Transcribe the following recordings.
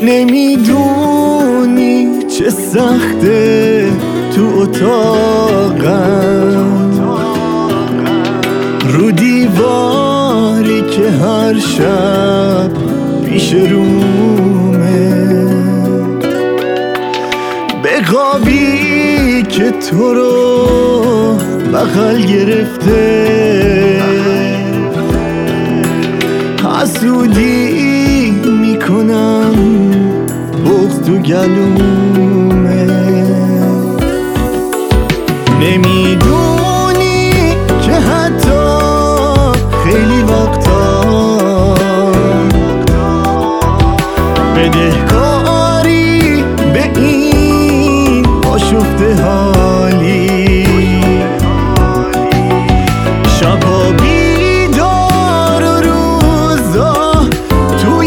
نمیدونی چه سخته تو اتاقم، رو دیواری که هر شب پیش رومه، به قابی که تو رو بغل گرفته، حسودی میکنم بغض تو گلومه. نمیدونی که حتی خیلی وقتا بدهکاری به این آشفته حالی، شبا بیدار و روزا توی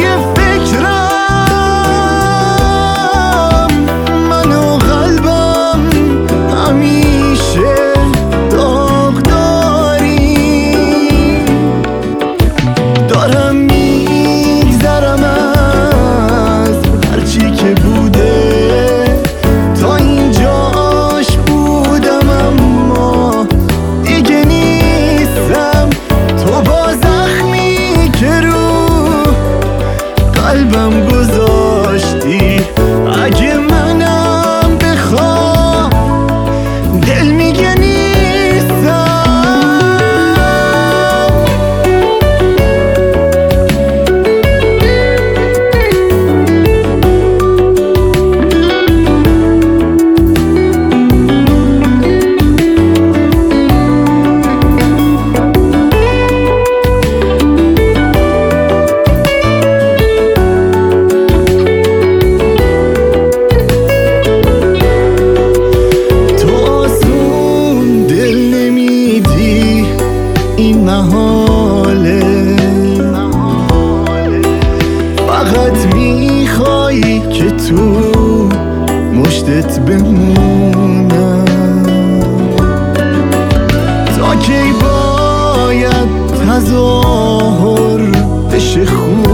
فکرم، من و قلبم همیشه داغ داریم. دارم میگذرم از هرچی که بوده، تا اینجاش بودم اما دیگه نیستم. تو با زخمی که رو قلبم گذاشتی، اگه منم بخوام دل میگه نیستم. این محاله، فقط میخوایی که تو مشتت بمونم. تا کی باید تظاهر بشه خوب